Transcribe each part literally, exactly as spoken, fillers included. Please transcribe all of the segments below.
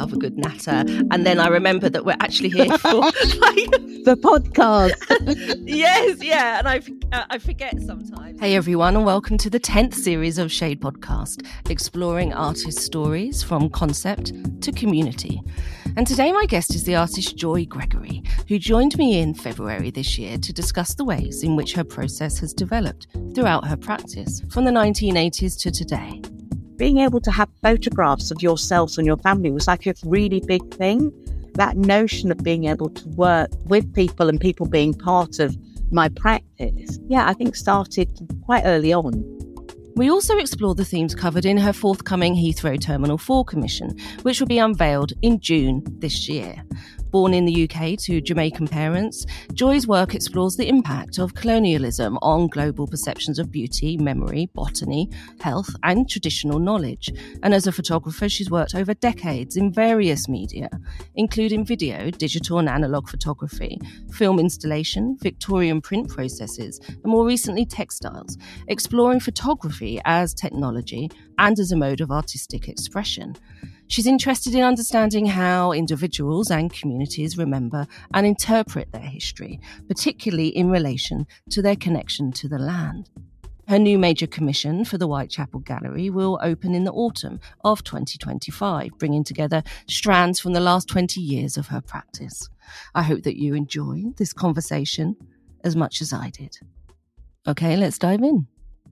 love a good natter. And then I remember that we're actually here for like the podcast. Yes, yeah, and I uh, I forget sometimes. Hey everyone, and welcome to the tenth series of Shade Podcast, exploring artist stories from concept to community. And today my guest is the artist Joy Gregory, who joined me in February this year to discuss the ways in which her process has developed throughout her practice from the nineteen eighties to today. Being able to have photographs of yourself and your family was like a really big thing. That notion of being able to work with people and people being part of my practice, yeah, I think started quite early on. We also explore the themes covered in her forthcoming Heathrow Terminal four commission, which will be unveiled in June this year. Born in the U K to Jamaican parents, Joy's work explores the impact of colonialism on global perceptions of beauty, memory, botany, health, and traditional knowledge. And as a photographer, she's worked over decades in various media, including video, digital and analogue photography, film installation, Victorian print processes, and more recently textiles, exploring photography as technology and as a mode of artistic expression. She's interested in understanding how individuals and communities remember and interpret their history, particularly in relation to their connection to the land. Her new major commission for the Whitechapel Gallery will open in the autumn of twenty twenty-five, bringing together strands from the last twenty years of her practice. I hope that you enjoy this conversation as much as I did. Okay, let's dive in.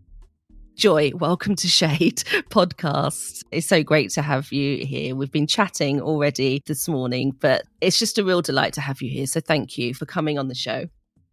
Joy, welcome to Shade Podcast. It's so great to have you here. We've been chatting already this morning, but it's just a real delight to have you here. So thank you for coming on the show.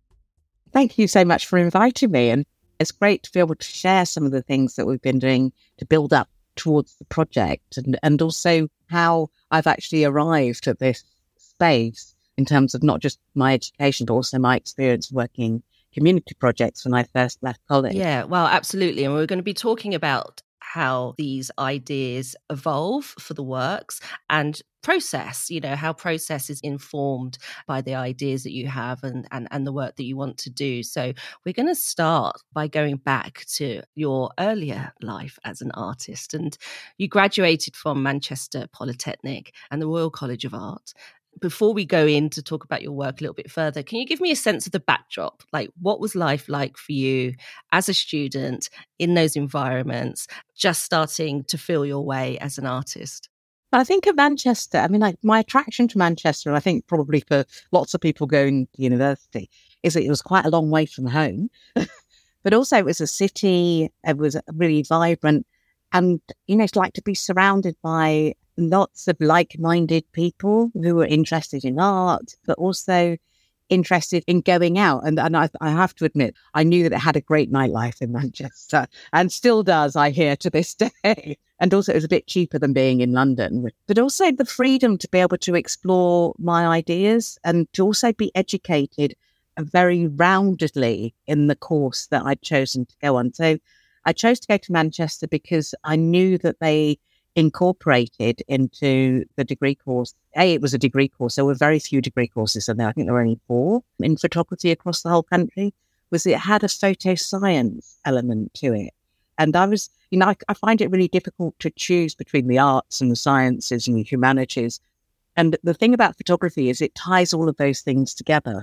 Thank you so much for inviting me. And it's great to be able to share some of the things that we've been doing to build up towards the project and, and also how I've actually arrived at this space in terms of not just my education, but also my experience working community projects when I first left college. Yeah, well, absolutely. And we're going to be talking about how these ideas evolve for the works and process, you know, how process is informed by the ideas that you have and, and, and the work that you want to do. So we're going to start by going back to your earlier life as an artist. And you graduated from Manchester Polytechnic and the Royal College of Art. Before we go in to talk about your work a little bit further, can you give me a sense of the backdrop? Like, what was life like for you as a student in those environments, just starting to feel your way as an artist? I think of Manchester, I mean, like my attraction to Manchester, and I think probably for lots of people going to university, is that it was quite a long way from home. But also it was a city, it was really vibrant. And, you know, it's like to be surrounded by lots of like-minded people who were interested in art, but also interested in going out. And, and I, I have to admit, I knew that it had a great nightlife in Manchester and still does, I hear, to this day. And also it was a bit cheaper than being in London, but also the freedom to be able to explore my ideas and to also be educated very roundedly in the course that I'd chosen to go on. So I chose to go to Manchester because I knew that they incorporated into the degree course. A, it was a degree course. There were very few degree courses in there. I think there were only four in photography across the whole country. Was it had a photo science element to it. And I was, you know, I, I find it really difficult to choose between the arts and the sciences and the humanities. And the thing about photography is it ties all of those things together.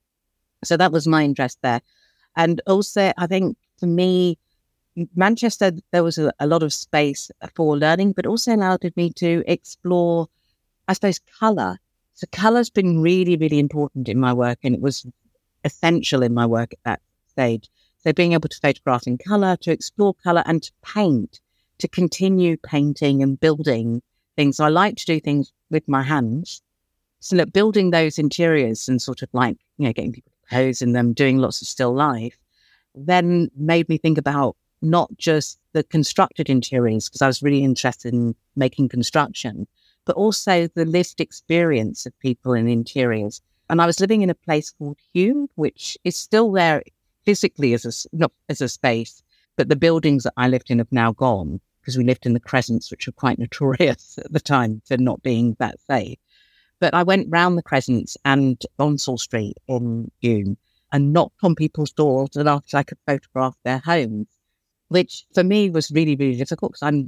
So that was my interest there. And also, I think for me, Manchester, there was a, a lot of space for learning, but also allowed me to explore, I suppose, colour. So colour's been really, really important in my work, and it was essential in my work at that stage. So being able to photograph in colour, to explore colour and to paint, to continue painting and building things. So I like to do things with my hands. So look, building those interiors and sort of like, you know, getting people to pose in them, doing lots of still life, then made me think about not just the constructed interiors, because I was really interested in making construction, but also the lived experience of people in interiors. And I was living in a place called Hume, which is still there physically as a, not as a space, but the buildings that I lived in have now gone, because we lived in the Crescents, which were quite notorious at the time for not being that safe. But I went round the Crescents and Bonsall Street in Hume and knocked on people's doors and asked if I could photograph their homes, which for me was really, really difficult because I'm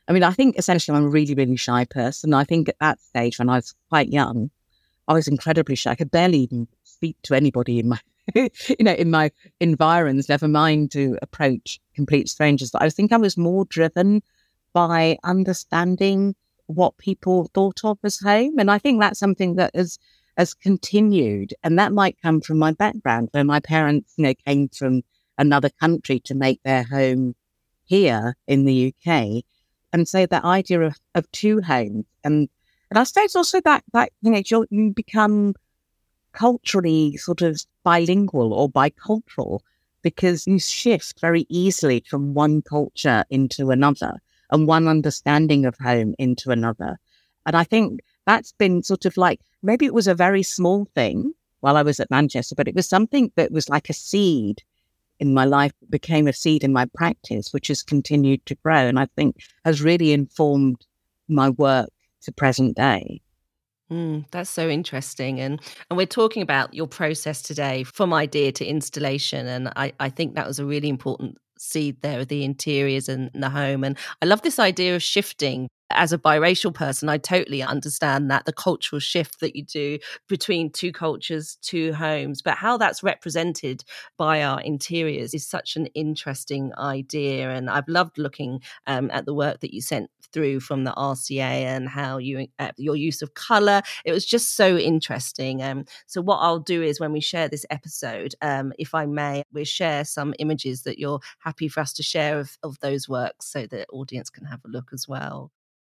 I mean, I think essentially I'm a really, really shy person. I think at that stage when I was quite young, I was incredibly shy. I could barely even speak to anybody in my, you know, in my environs, never mind to approach complete strangers. But I think I was more driven by understanding what people thought of as home. And I think that's something that has, has continued. And that might come from my background, where my parents, you know, came from another country to make their home here in the U K. And so that idea of, of two homes. And, and I suppose also that, that you know, you you become culturally sort of bilingual or bicultural, because you shift very easily from one culture into another and one understanding of home into another. And I think that's been sort of like, maybe it was a very small thing while I was at Manchester, but it was something that was like a seed in my life, became a seed in my practice, which has continued to grow. And I think has really informed my work to present day. Mm, that's so interesting. And and we're talking about your process today from idea to installation. And I, I think that was a really important seed there, the interiors and the home. And I love this idea of shifting. As a biracial person, I totally understand that, the cultural shift that you do between two cultures, two homes, but how that's represented by our interiors is such an interesting idea. And I've loved looking um, at the work that you sent through from the R C A and how you uh, your use of colour. It was just so interesting. Um, so what I'll do is when we share this episode, um, if I may, we'll share some images that you're happy for us to share of, of those works so the audience can have a look as well.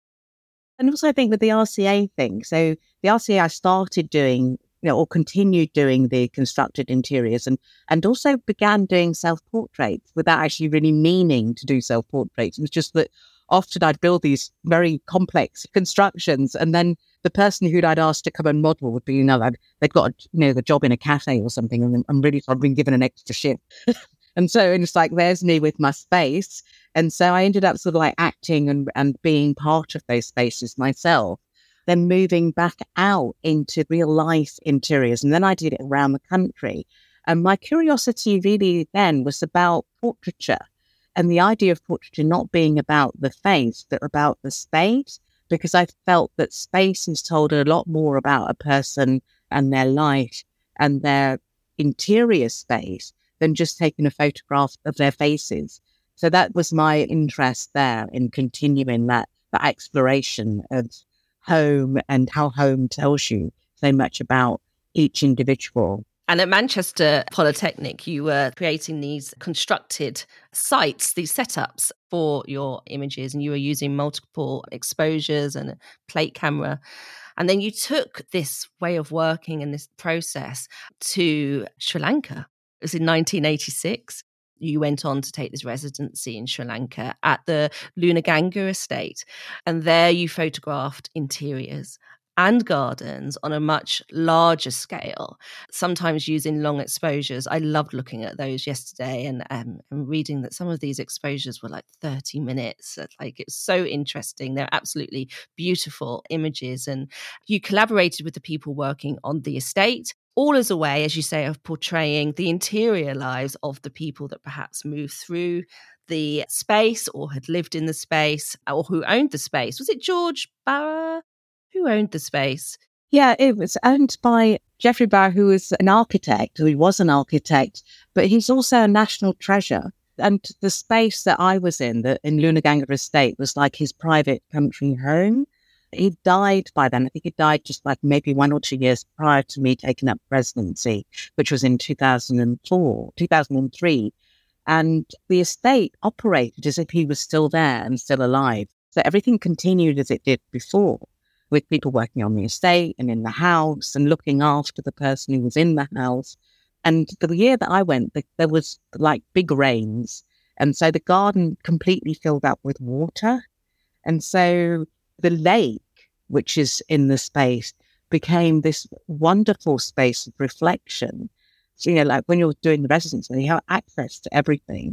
And also I think with the R C A thing, so the R C A I started doing, you know, or continued doing the constructed interiors and, and also began doing self-portraits without actually really meaning to do self-portraits. It was just that often I'd build these very complex constructions and then the person who'd I'd asked to come and model would be, you know, they'd, they'd got, a, you know, the job in a cafe or something and I'm really, I'd been given an extra shift. And so it's like, there's me with my space. And so I ended up sort of like acting and, and being part of those spaces myself, then moving back out into real life interiors. And then I did it around the country. And my curiosity really then was about portraiture and the idea of portraiture not being about the face, but about the space, because I felt that space has told a lot more about a person and their life and their interior space than just taking a photograph of their faces. So that was my interest there in continuing that, that exploration of home and how home tells you so much about each individual. And at Manchester Polytechnic, you were creating these constructed sites, these setups for your images, and you were using multiple exposures and a plate camera. And then you took this way of working and this process to Sri Lanka. It was in nineteen eighty-six. You went on to take this residency in Sri Lanka at the Lunaganga estate. And there you photographed interiors and gardens on a much larger scale, sometimes using long exposures. I loved looking at those yesterday and, um, and reading that some of these exposures were like thirty minutes. Like, it's so interesting. They're absolutely beautiful images. And you collaborated with the people working on the estate, all as a way, as you say, of portraying the interior lives of the people that perhaps moved through the space or had lived in the space or who owned the space. Was it George Barra? Who owned the space? Yeah, it was owned by Geoffrey Barra, who was an architect, who was an architect, but he's also a national treasure. And the space that I was in, the, in Lunaganga Estate, was like his private country home. He died by then. I think he died just like maybe one or two years prior to me taking up residency, which was in two thousand four, two thousand three. And the estate operated as if he was still there and still alive. So everything continued as it did before, with people working on the estate and in the house and looking after the person who was in the house. And the year that I went, the, there was like big rains. And so the garden completely filled up with water. And so the lake, which is in the space, became this wonderful space of reflection. So, you know, like when you're doing the residency, you have access to everything.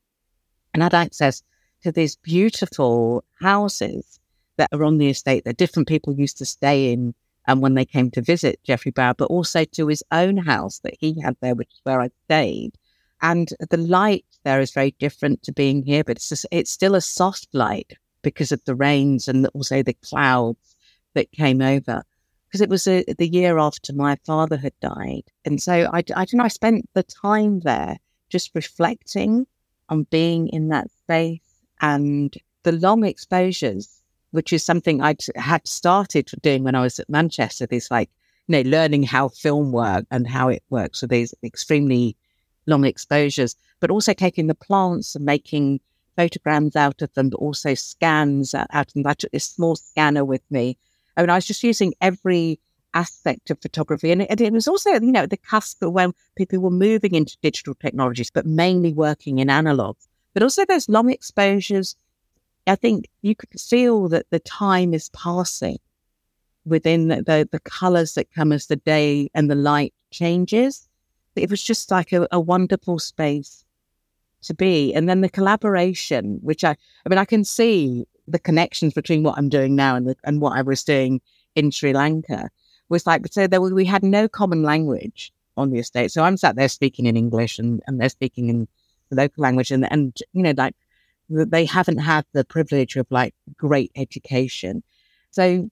And I had access to these beautiful houses that are on the estate that different people used to stay in and um, when they came to visit Geoffrey Barra, but also to his own house that he had there, which is where I stayed. And the light there is very different to being here, but it's just, it's still a soft light because of the rains and also the clouds that came over. Because it was a, the year after my father had died. And so I, I don't know, I spent the time there just reflecting on being in that space, and the long exposures, which is something I had started doing when I was at Manchester. These like, you know, learning how film works and how it works. So these extremely long exposures, but also taking the plants and making photograms out of them, but also scans out of them. I took this small scanner with me. I mean, I was just using every aspect of photography. And it, it was also, you know, the cusp of when people were moving into digital technologies, but mainly working in analog. But also those long exposures, I think you could feel that the time is passing within the, the, the colours that come as the day and the light changes. It was just like a, a wonderful space to be. And then the collaboration, which I, I mean, I can see the connections between what I'm doing now and the, and what I was doing in Sri Lanka was like, so there were, we had no common language on the estate. So I'm sat there speaking in English and, and they're speaking in the local language. And, and, you know, like they haven't had the privilege of like great education. So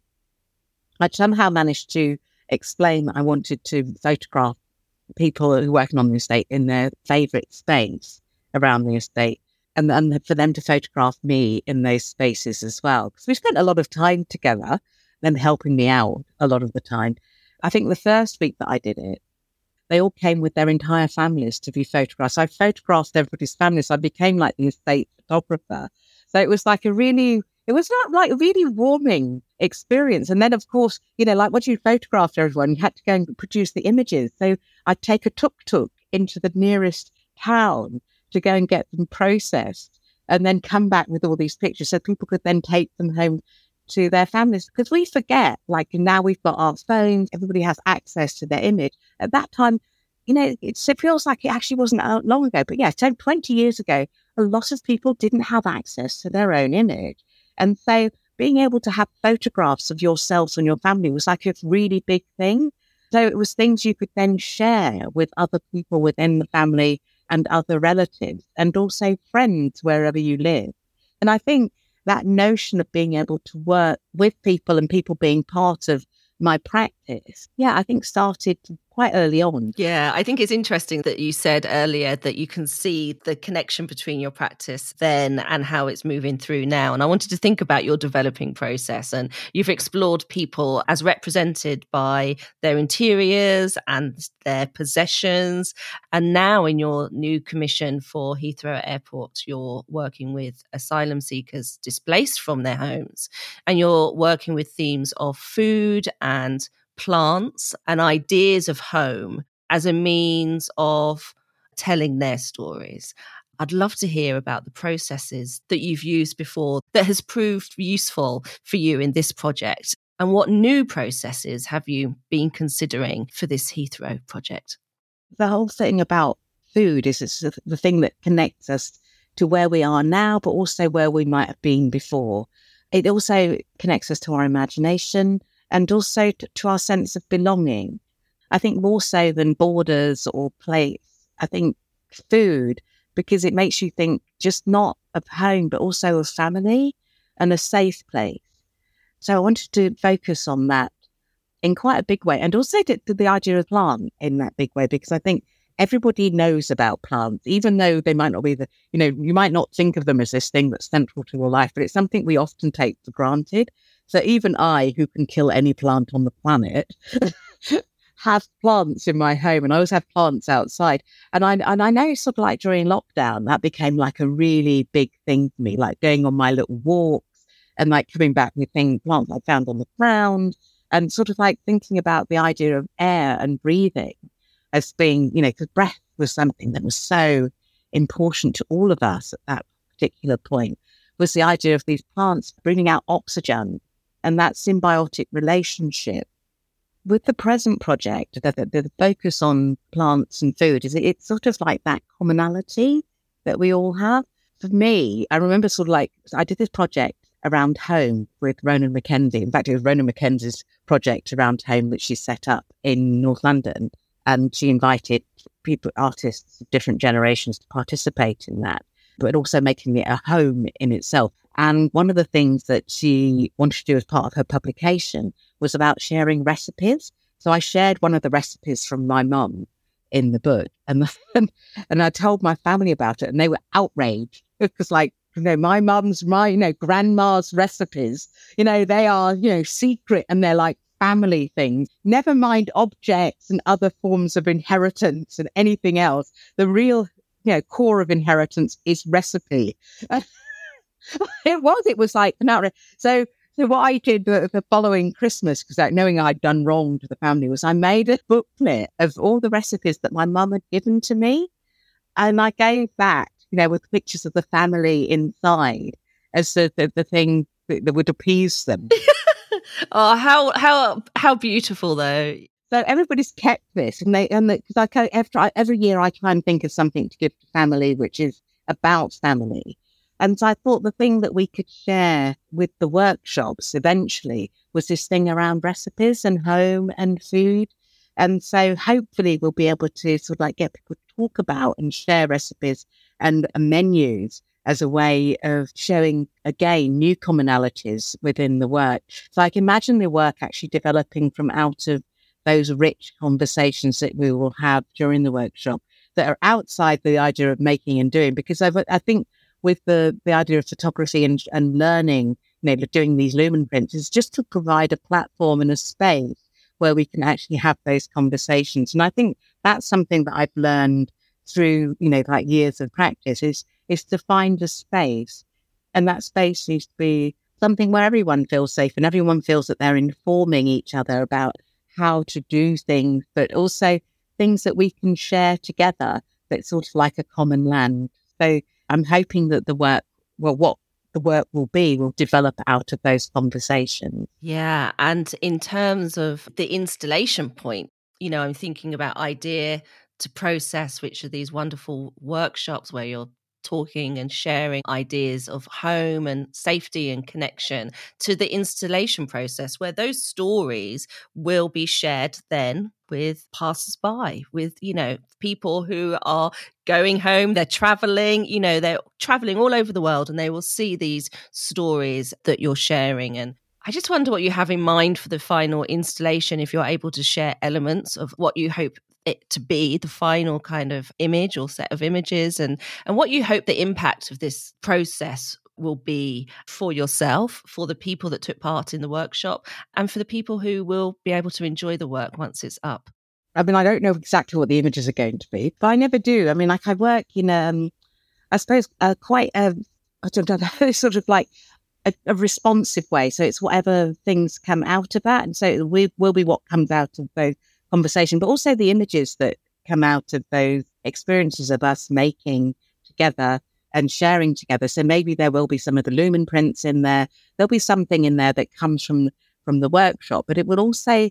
I somehow managed to explain that I wanted to photograph people who are working on the estate in their favourite space around the estate, and then for them to photograph me in those spaces as well. Because we spent a lot of time together, them helping me out a lot of the time. I think the first week that I did it, they all came with their entire families to be photographed. So I photographed everybody's families. So I became like the estate photographer. So it was like a really, it was not like a really warming experience. And then, of course, you know, like once you photographed everyone, you had to go and produce the images. So I'd take a tuk-tuk into the nearest town to go and get them processed and then come back with all these pictures so people could then take them home to their families. Because we forget, like now we've got our phones, everybody has access to their image. At that time, you know, it's, it feels like it actually wasn't out long ago. But yeah, so twenty years ago, a lot of people didn't have access to their own image. And so being able to have photographs of yourselves and your family was like a really big thing. So it was things you could then share with other people within the family and other relatives and also friends wherever you live. And I think that notion of being able to work with people and people being part of my practice, yeah, I think started quite early on. Yeah, I think it's interesting that you said earlier that you can see the connection between your practice then and how it's moving through now. And I wanted to think about your developing process, and you've explored people as represented by their interiors and their possessions. And now in your new commission for Heathrow Airport, you're working with asylum seekers displaced from their homes, and you're working with themes of food and plants and ideas of home as a means of telling their stories. I'd love to hear about the processes that you've used before that has proved useful for you in this project, and what new processes have you been considering for this Heathrow project? The whole thing about food is it's the thing that connects us to where we are now, but also where we might have been before. It also connects us to our imagination, and also to, to our sense of belonging. I think more so than borders or plates, I think food, because it makes you think just not of home, but also of family and a safe place. So I wanted to focus on that in quite a big way, and also to, to the idea of plant in that big way, because I think everybody knows about plants, even though they might not be the, you know, you might not think of them as this thing that's central to your life, but it's something we often take for granted. So even I, who can kill any plant on the planet, have plants in my home, and I always have plants outside. And I and I know sort of like during lockdown, that became like a really big thing for me, like going on my little walks and like coming back with things, plants I found on the ground, and sort of like thinking about the idea of air and breathing as being, you know, because breath was something that was so important to all of us at that particular point, was the idea of these plants bringing out oxygen and that symbiotic relationship. With the present project, the, the, the focus on plants and food, is it, it's sort of like that commonality that we all have. For me, I remember sort of like, I did this project around home with Ronan Mackenzie. In fact, it was Ronan Mackenzie's project around home that she set up in North London. And she invited people, artists of different generations to participate in that. but also making it a home in itself. And one of the things that she wanted to do as part of her publication was about sharing recipes. So I shared one of the recipes from my mum in the book, and and I told my family about it, and they were outraged because, like, you know, my mum's, my, you know, grandma's recipes, you know, they are, you know, secret, and they're like family things. Never mind objects and other forms of inheritance and anything else. The real, you know, core of inheritance is recipe. It was, it was like an outrage. So, so what I did the, the following Christmas, because like, knowing I'd done wrong to the family, was I made a booklet of all the recipes that my mum had given to me. And I gave that, you know, with pictures of the family inside as the, the, the thing that, that would appease them. Oh, how how how beautiful, though. So everybody's kept this, and they and because I every every year I try and think of something to give to family, which is about family. And so I thought the thing that we could share with the workshops eventually was this thing around recipes and home and food. And so hopefully we'll be able to sort of like get people to talk about and share recipes and, and menus as a way of showing, again, new commonalities within the work. So I can imagine the work actually developing from out of those rich conversations that we will have during the workshop that are outside the idea of making and doing. Because I've, I think with the, the idea of photography and, and learning, you know, doing these lumen prints is just to provide a platform and a space where we can actually have those conversations. And I think that's something that I've learned through, you know, like years of practice is, is to find a space. And that space needs to be something where everyone feels safe and everyone feels that they're informing each other about how to do things, but also things that we can share together that's sort of like a common land. So I'm hoping that the work, well, what the work will be, will develop out of those conversations. Yeah. And in terms of the installation point, you know, I'm thinking about idea to process, which are these wonderful workshops where you're talking and sharing ideas of home and safety and connection, to the installation process where those stories will be shared then with passers-by, with, you know, people who are going home, they're traveling, you know, they're traveling all over the world, and they will see these stories that you're sharing. And I just wonder what you have in mind for the final installation, if you're able to share elements of what you hope it to be, the final kind of image or set of images, and and what you hope the impact of this process will be for yourself, for the people that took part in the workshop, and for the people who will be able to enjoy the work once it's up. I mean, I don't know exactly what the images are going to be, but I never do. I mean, like I work in, um, I suppose, uh, quite a, I don't know, sort of like a, a responsive way. So it's whatever things come out of that. And so it will, will be what comes out of those conversation, but also the images that come out of those experiences of us making together and sharing together. So maybe there will be some of the lumen prints in there. There'll be something in there that comes from, from the workshop, but it will also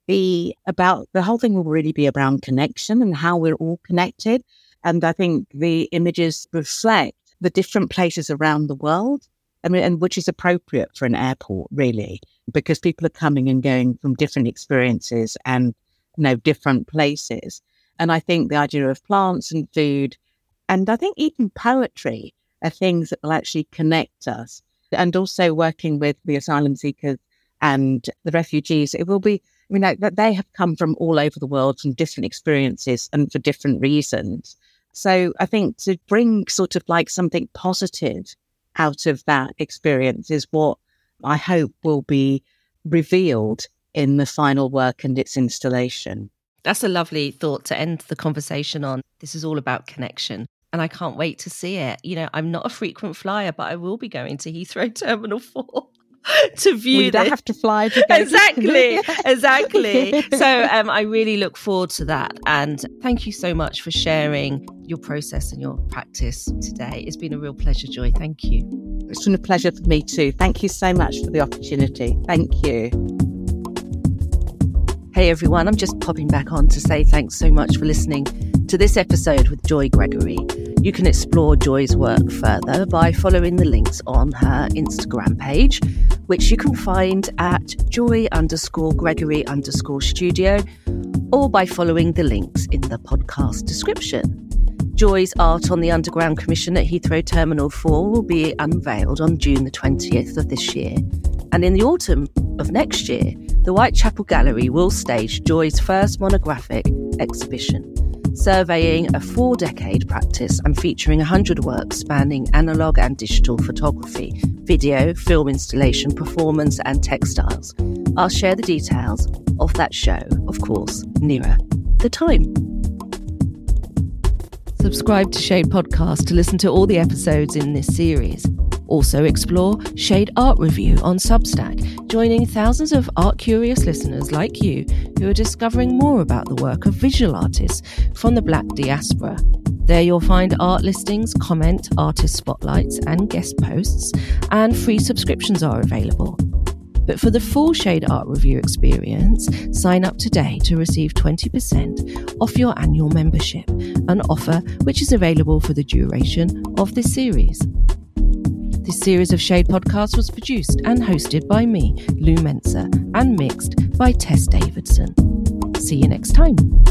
be about, the whole thing will really be around connection and how we're all connected. And I think the images reflect the different places around the world. I mean, and which is appropriate for an airport, really, because people are coming and going from different experiences and, you know, different places. And I think the idea of plants and food, and I think even poetry, are things that will actually connect us. And also working with the asylum seekers and the refugees, it will be, I mean, that they have come from all over the world from different experiences and for different reasons. So I think to bring sort of like something positive out of that experience is what I hope will be revealed in the final work and its installation. That's a lovely thought to end the conversation on. This is all about connection, and I can't wait to see it. You know, I'm not a frequent flyer, but I will be going to Heathrow Terminal four to view well, you don't this. have to fly to go exactly, exactly. So um, I really look forward to that. And thank you so much for sharing your process and your practice today. It's been a real pleasure, Joy. Thank you. It's been a pleasure for me too. Thank you so much for the opportunity. Thank you. Hey everyone, I'm just popping back on to say thanks so much for listening to this episode with Joy Gregory. You can explore Joy's work further by following the links on her Instagram page, which you can find at joy underscore Gregory underscore studio, or by following the links in the podcast description. Joy's art on the Underground Commission at Heathrow Terminal four will be unveiled on June the twentieth of this year. And in the autumn of next year, the Whitechapel Gallery will stage Joy's first monographic exhibition, surveying a four-decade practice and featuring one hundred works spanning analogue and digital photography, video, film installation, performance and textiles. I'll share the details of that show, of course, nearer the time. Subscribe to Shade Podcast to listen to all the episodes in this series. Also explore Shade Art Review on Substack, joining thousands of art-curious listeners like you who are discovering more about the work of visual artists from the Black diaspora. There you'll find art listings, comment, artist spotlights and guest posts, and free subscriptions are available. But for the full Shade Art Review experience, sign up today to receive twenty percent off your annual membership, an offer which is available for the duration of this series. This series of Shade Podcasts was produced and hosted by me, Lou Mensa, and mixed by Tess Davidson. See you next time.